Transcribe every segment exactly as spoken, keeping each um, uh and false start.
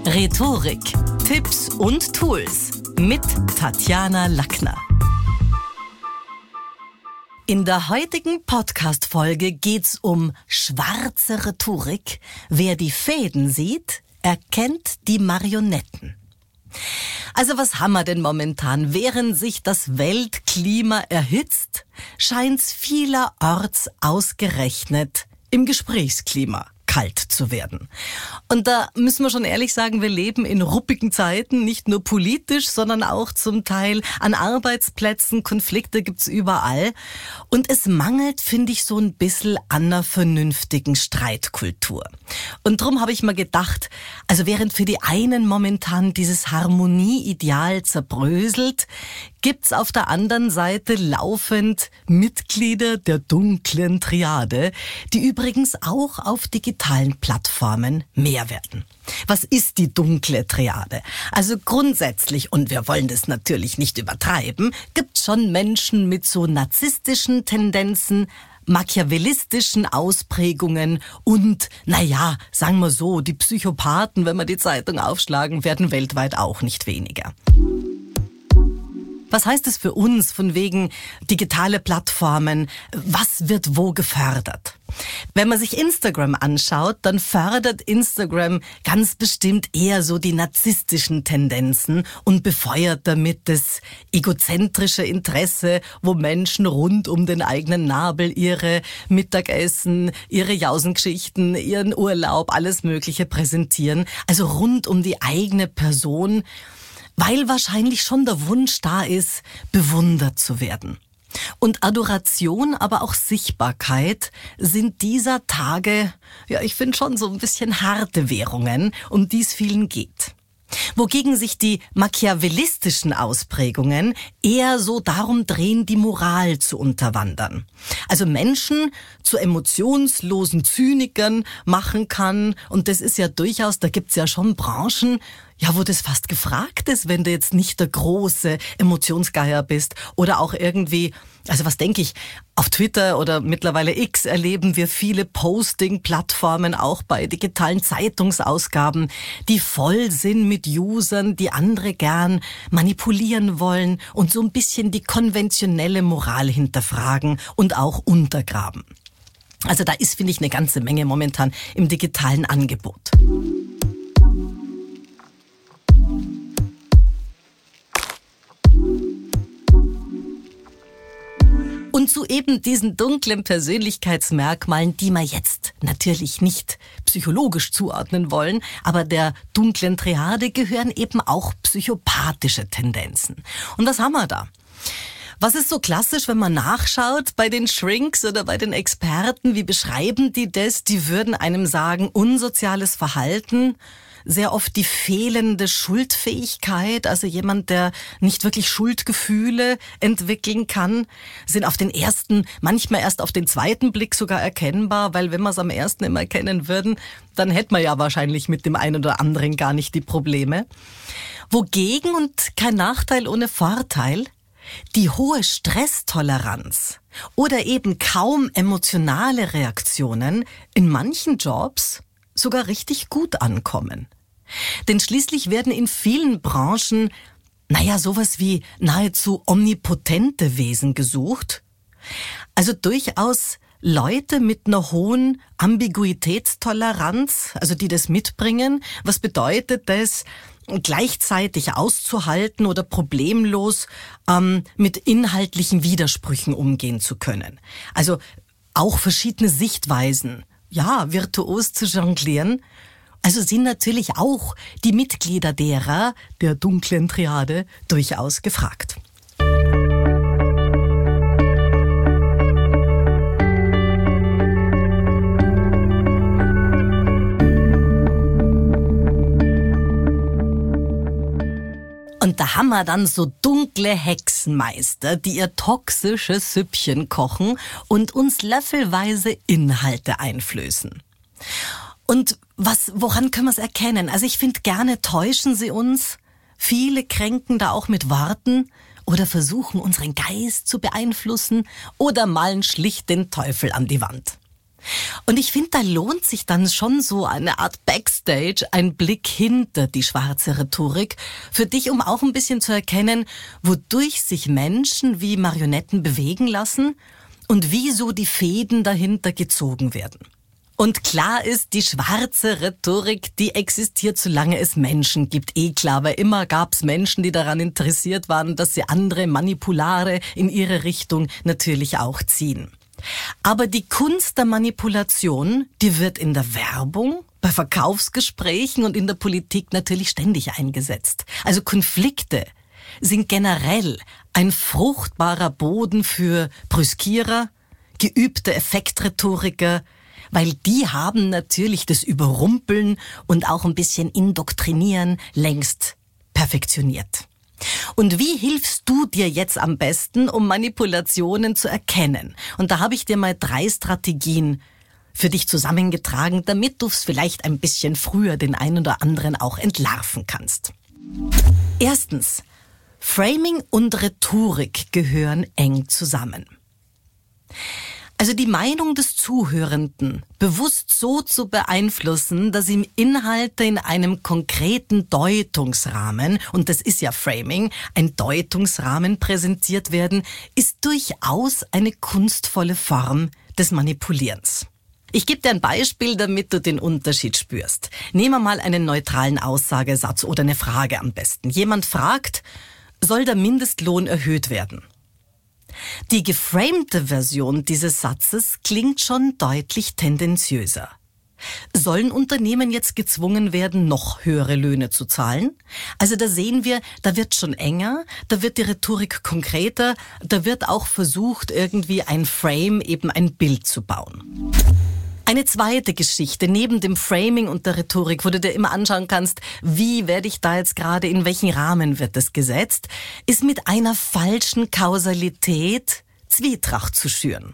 Rhetorik, Tipps und Tools mit Tatjana Lackner. In der heutigen Podcast-Folge geht's um schwarze Rhetorik. Wer die Fäden sieht, erkennt die Marionetten. Also was haben wir denn momentan? Während sich das Weltklima erhitzt, scheint's vielerorts ausgerechnet im Gesprächsklima kalt zu werden. Und da müssen wir schon ehrlich sagen, wir leben in ruppigen Zeiten, nicht nur politisch, sondern auch zum Teil an Arbeitsplätzen. Konflikte gibt's überall. Und es mangelt, finde ich, so ein bisschen an einer vernünftigen Streitkultur. Und drum habe ich mir gedacht, also während für die einen momentan dieses Harmonieideal zerbröselt, gibt's auf der anderen Seite laufend Mitglieder der dunklen Triade, die übrigens auch auf digitalen Plattformen mehr werden. Was ist die dunkle Triade? Also grundsätzlich, und wir wollen das natürlich nicht übertreiben, gibt's schon Menschen mit so narzisstischen Tendenzen, machiavellistischen Ausprägungen und, naja, sagen wir so, die Psychopathen, wenn wir die Zeitung aufschlagen, werden weltweit auch nicht weniger. Was heißt es für uns von wegen digitale Plattformen? Was wird wo gefördert? Wenn man sich Instagram anschaut, dann fördert Instagram ganz bestimmt eher so die narzisstischen Tendenzen und befeuert damit das egozentrische Interesse, wo Menschen rund um den eigenen Nabel ihre Mittagessen, ihre Jausengeschichten, ihren Urlaub, alles Mögliche präsentieren. Also rund um die eigene Person, weil wahrscheinlich schon der Wunsch da ist, bewundert zu werden. Und Adoration, aber auch Sichtbarkeit sind dieser Tage, ja, ich finde schon so ein bisschen harte Währungen, um die es vielen geht. Wogegen sich die machiavellistischen Ausprägungen eher so darum drehen, die Moral zu unterwandern. Also Menschen zu emotionslosen Zynikern machen kann. Und das ist ja durchaus, da gibt's ja schon Branchen, ja, wo das fast gefragt ist, wenn du jetzt nicht der große Emotionsgeier bist oder auch irgendwie, also was denke ich, auf Twitter oder mittlerweile X erleben wir viele Posting-Plattformen, auch bei digitalen Zeitungsausgaben, die voll sind mit Usern, die andere gern manipulieren wollen und so ein bisschen die konventionelle Moral hinterfragen und auch untergraben. Also da ist, finde ich, eine ganze Menge momentan im digitalen Angebot. Und zu eben diesen dunklen Persönlichkeitsmerkmalen, die wir jetzt natürlich nicht psychologisch zuordnen wollen, aber der dunklen Triade gehören eben auch psychopathische Tendenzen. Und was haben wir da? Was ist so klassisch, wenn man nachschaut bei den Shrinks oder bei den Experten? Wie beschreiben die das? Die würden einem sagen, unsoziales Verhalten, sehr oft die fehlende Schuldfähigkeit, also jemand, der nicht wirklich Schuldgefühle entwickeln kann, sind auf den ersten, manchmal erst auf den zweiten Blick sogar erkennbar, weil wenn wir es am ersten immer erkennen würden, dann hätten wir ja wahrscheinlich mit dem einen oder anderen gar nicht die Probleme. Wogegen, und kein Nachteil ohne Vorteil, die hohe Stresstoleranz oder eben kaum emotionale Reaktionen in manchen Jobs sogar richtig gut ankommen. Denn schließlich werden in vielen Branchen, naja, sowas wie nahezu omnipotente Wesen gesucht. Also durchaus Leute mit einer hohen Ambiguitätstoleranz, also die das mitbringen. Was bedeutet das? Gleichzeitig auszuhalten oder problemlos ähm, mit inhaltlichen Widersprüchen umgehen zu können. Also auch verschiedene Sichtweisen, ja, virtuos zu jonglieren. Also sind natürlich auch die Mitglieder derer, der dunklen Triade, durchaus gefragt. Und da haben wir dann so dunkle Hexenmeister, die ihr toxisches Süppchen kochen und uns löffelweise Inhalte einflößen. Und was, woran können wir es erkennen? Also ich finde, gerne täuschen sie uns. Viele kränken da auch mit Worten oder versuchen, unseren Geist zu beeinflussen oder malen schlicht den Teufel an die Wand. Und ich finde, da lohnt sich dann schon so eine Art Backstage, ein Blick hinter die schwarze Rhetorik, für dich, um auch ein bisschen zu erkennen, wodurch sich Menschen wie Marionetten bewegen lassen und wie so die Fäden dahinter gezogen werden. Und klar ist, die schwarze Rhetorik, die existiert, solange es Menschen gibt. Eh klar, weil immer gab's Menschen, die daran interessiert waren, dass sie andere Manipulare in ihre Richtung natürlich auch ziehen. Aber die Kunst der Manipulation, die wird in der Werbung, bei Verkaufsgesprächen und in der Politik natürlich ständig eingesetzt. Also Konflikte sind generell ein fruchtbarer Boden für Brüskierer, geübte Effektrhetoriker, weil die haben natürlich das Überrumpeln und auch ein bisschen Indoktrinieren längst perfektioniert. Und wie hilfst du dir jetzt am besten, um Manipulationen zu erkennen? Und da habe ich dir mal drei Strategien für dich zusammengetragen, damit du es vielleicht ein bisschen früher den einen oder anderen auch entlarven kannst. Erstens, Framing und Rhetorik gehören eng zusammen. Also die Meinung des Zuhörenden bewusst so zu beeinflussen, dass ihm Inhalte in einem konkreten Deutungsrahmen, und das ist ja Framing, ein Deutungsrahmen präsentiert werden, ist durchaus eine kunstvolle Form des Manipulierens. Ich gebe dir ein Beispiel, damit du den Unterschied spürst. Nehmen wir mal einen neutralen Aussagesatz oder eine Frage am besten. Jemand fragt, soll der Mindestlohn erhöht werden? Die geframte Version dieses Satzes klingt schon deutlich tendenziöser. Sollen Unternehmen jetzt gezwungen werden, noch höhere Löhne zu zahlen? Also da sehen wir, da wird schon enger, da wird die Rhetorik konkreter, da wird auch versucht, irgendwie ein Frame, eben ein Bild zu bauen. Eine zweite Geschichte neben dem Framing und der Rhetorik, wo du dir immer anschauen kannst, wie werde ich da jetzt gerade, in welchen Rahmen wird das gesetzt, ist mit einer falschen Kausalität Zwietracht zu schüren.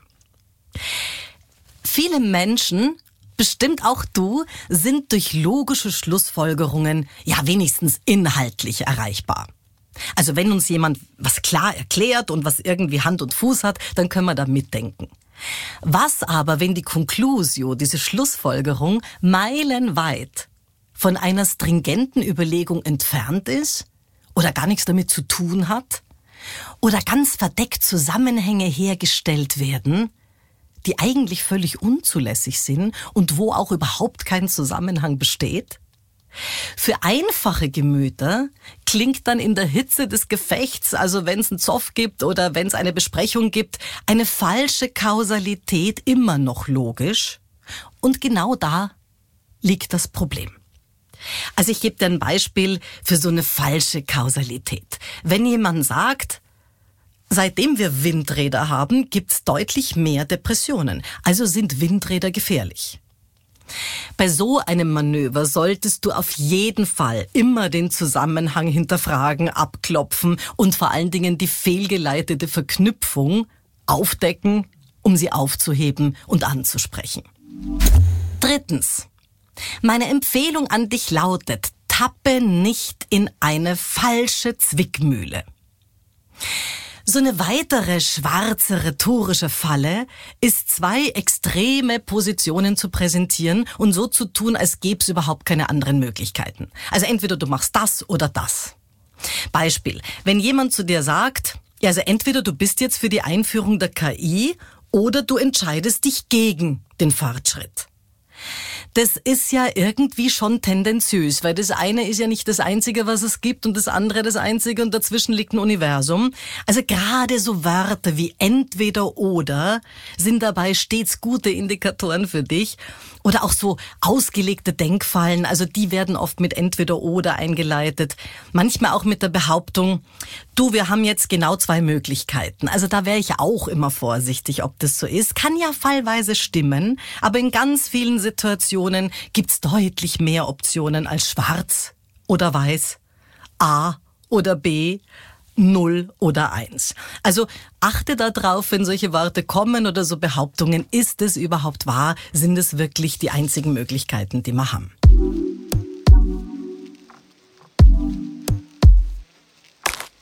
Viele Menschen, bestimmt auch du, sind durch logische Schlussfolgerungen ja wenigstens inhaltlich erreichbar. Also wenn uns jemand was klar erklärt und was irgendwie Hand und Fuß hat, dann können wir da mitdenken. Was aber, wenn die Conclusio, diese Schlussfolgerung, meilenweit von einer stringenten Überlegung entfernt ist oder gar nichts damit zu tun hat oder ganz verdeckt Zusammenhänge hergestellt werden, die eigentlich völlig unzulässig sind und wo auch überhaupt kein Zusammenhang besteht? Für einfache Gemüter klingt dann in der Hitze des Gefechts, also wenn es einen Zoff gibt oder wenn es eine Besprechung gibt, eine falsche Kausalität immer noch logisch. Und genau da liegt das Problem. Also ich gebe dir ein Beispiel für so eine falsche Kausalität. Wenn jemand sagt, seitdem wir Windräder haben, gibt's deutlich mehr Depressionen, also sind Windräder gefährlich. Bei so einem Manöver solltest du auf jeden Fall immer den Zusammenhang hinterfragen, abklopfen und vor allen Dingen die fehlgeleitete Verknüpfung aufdecken, um sie aufzuheben und anzusprechen. Drittens. Meine Empfehlung an dich lautet, tappe nicht in eine falsche Zwickmühle. So eine weitere schwarze rhetorische Falle ist, zwei extreme Positionen zu präsentieren und so zu tun, als gäbe es überhaupt keine anderen Möglichkeiten. Also entweder du machst das oder das. Beispiel, wenn jemand zu dir sagt, ja, also entweder du bist jetzt für die Einführung der K I oder du entscheidest dich gegen den Fortschritt. Das ist ja irgendwie schon tendenziös, weil das eine ist ja nicht das Einzige, was es gibt und das andere das Einzige und dazwischen liegt ein Universum. Also gerade so Wörter wie entweder oder sind dabei stets gute Indikatoren für dich. Oder auch so ausgelegte Denkfallen, also die werden oft mit entweder oder eingeleitet. Manchmal auch mit der Behauptung, du, wir haben jetzt genau zwei Möglichkeiten. Also da wäre ich auch immer vorsichtig, ob das so ist. Kann ja fallweise stimmen, aber in ganz vielen Situationen gibt's deutlich mehr Optionen als schwarz oder weiß, A oder B, Null oder Eins. Also achte darauf, wenn solche Worte kommen oder so Behauptungen, ist es überhaupt wahr? Sind es wirklich die einzigen Möglichkeiten, die wir haben?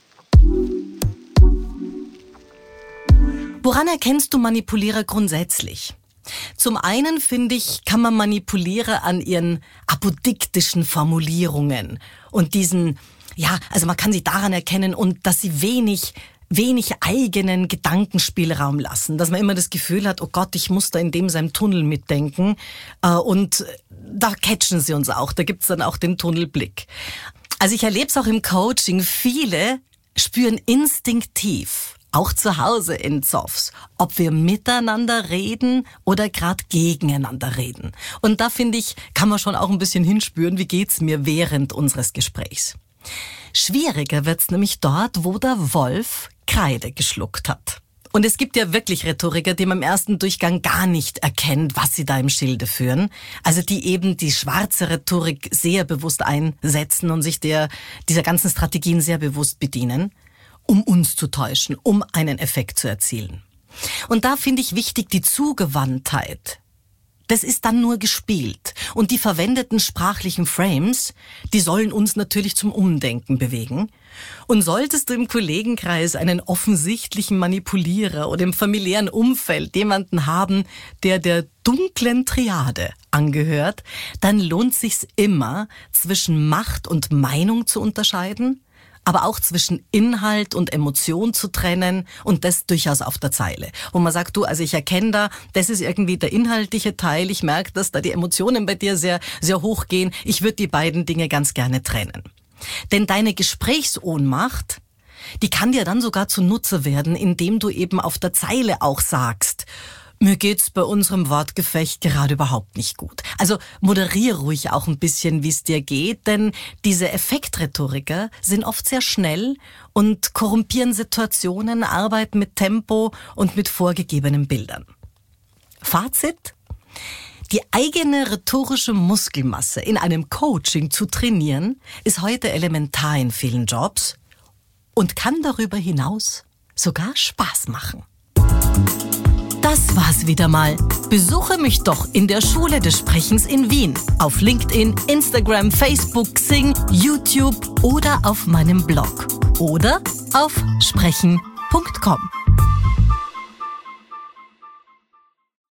Woran erkennst du Manipulierer grundsätzlich? Zum einen, finde ich, kann man Manipuliere an ihren apodiktischen Formulierungen und diesen, ja, also man kann sie daran erkennen und dass sie wenig wenig eigenen Gedankenspielraum lassen, dass man immer das Gefühl hat, oh Gott, ich muss da in dem seinem Tunnel mitdenken, und da catchen sie uns auch, da gibt's dann auch den Tunnelblick. Also ich erlebe es auch im Coaching, viele spüren instinktiv, auch zu Hause in Zoffs, ob wir miteinander reden oder gerade gegeneinander reden. Und da finde ich, kann man schon auch ein bisschen hinspüren, wie geht's mir während unseres Gesprächs. Schwieriger wird's nämlich dort, wo der Wolf Kreide geschluckt hat. Und es gibt ja wirklich Rhetoriker, die man im ersten Durchgang gar nicht erkennt, was sie da im Schilde führen. Also die eben die schwarze Rhetorik sehr bewusst einsetzen und sich der dieser ganzen Strategien sehr bewusst bedienen, um uns zu täuschen, um einen Effekt zu erzielen. Und da finde ich wichtig die Zugewandtheit. Das ist dann nur gespielt. Und die verwendeten sprachlichen Frames, die sollen uns natürlich zum Umdenken bewegen. Und solltest du im Kollegenkreis einen offensichtlichen Manipulierer oder im familiären Umfeld jemanden haben, der der dunklen Triade angehört, dann lohnt sich's immer, zwischen Macht und Meinung zu unterscheiden, aber auch zwischen Inhalt und Emotion zu trennen und das durchaus auf der Zeile. Wo man sagt, du, also ich erkenne da, das ist irgendwie der inhaltliche Teil, ich merke, dass da die Emotionen bei dir sehr, sehr hoch gehen, ich würde die beiden Dinge ganz gerne trennen. Denn deine Gesprächsohnmacht, die kann dir dann sogar zunutze werden, indem du eben auf der Zeile auch sagst, mir geht's bei unserem Wortgefecht gerade überhaupt nicht gut. Also moderiere ruhig auch ein bisschen, wie es dir geht, denn diese Effektrhetoriker sind oft sehr schnell und korrumpieren Situationen, arbeiten mit Tempo und mit vorgegebenen Bildern. Fazit: Die eigene rhetorische Muskelmasse in einem Coaching zu trainieren, ist heute elementar in vielen Jobs und kann darüber hinaus sogar Spaß machen. Das war's wieder mal. Besuche mich doch in der Schule des Sprechens in Wien. Auf LinkedIn, Instagram, Facebook, Xing, YouTube oder auf meinem Blog. Oder auf sprechen punkt com.